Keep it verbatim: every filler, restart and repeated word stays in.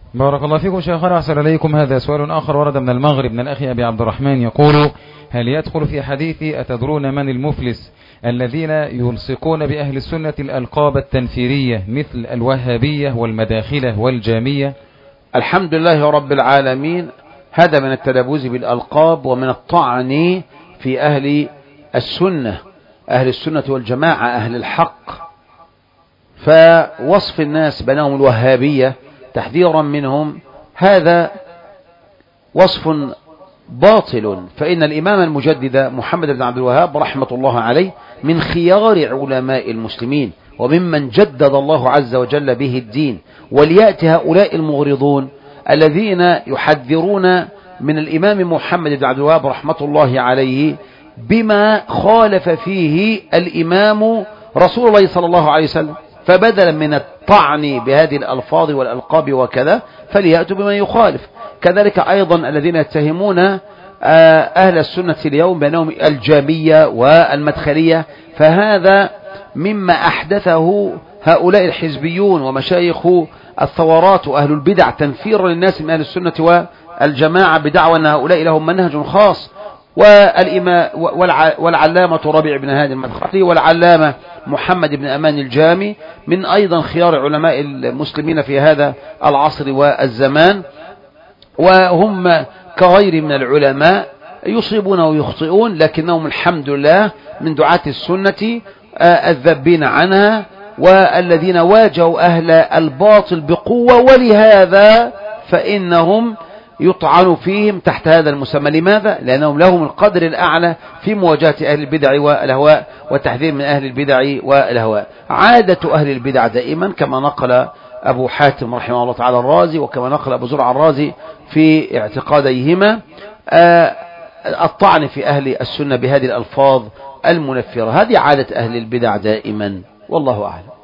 بارك الله فيكم شيخنا، أحسن إليكم. هذا سؤال آخر ورد من المغرب من الأخ أبي عبد الرحمن، يقول: هل يدخل في حديثي أتدرون من المفلس الذين يلصقون بأهل السنة الألقاب التنفيرية مثل الوهابية والمداخلة والجامية؟ الحمد لله رب العالمين. هذا من التلبس بالألقاب ومن الطعن في أهل السنة، أهل السنة والجماعة، أهل الحق. فوصف الناس بينهم الوهابية تحذيرا منهم هذا وصف باطل، فإن الإمام المجدد محمد بن عبد الوهاب رحمة الله عليه من خيار علماء المسلمين وممن جدد الله عز وجل به الدين. وليأتي هؤلاء المغرضون الذين يحذرون من الإمام محمد بن عبد الوهاب رحمة الله عليه بما خالف فيه الإمام رسول الله صلى الله عليه وسلم، فبدلا من الطعن بهذه الألفاظ والألقاب وكذا فليأتوا بما يخالف. كذلك أيضا الذين يتهمون أهل السنة اليوم بأنهم الجامية والمدخلية، فهذا مما أحدثه هؤلاء الحزبيون ومشايخ الثورات وأهل البدع تنفيرا للناس من أهل السنة والجماعة بدعوى أن هؤلاء لهم منهج خاص. والعلامة ربيع بن هادي المدخلي والعلامة محمد بن أمان الجامي من أيضا خيار علماء المسلمين في هذا العصر والزمان، وهم كغير من العلماء يصيبون ويخطئون، لكنهم الحمد لله من دعاة السنة الذبين عنها والذين واجهوا أهل الباطل بقوة، ولهذا فإنهم يطعن فيهم تحت هذا المسمى. لماذا؟ لأنهم لهم القدر الأعلى في مواجهة أهل البدع والأهواء والتحذير من أهل البدع والأهواء. عادة أهل البدع دائما كما نقل أبو حاتم رحمه الله تعالى الرازي وكما نقل أبو زرع الرازي في اعتقاديهما الطعن في أهل السنة بهذه الألفاظ المنفرة. هذه عادة أهل البدع دائما، والله أعلم.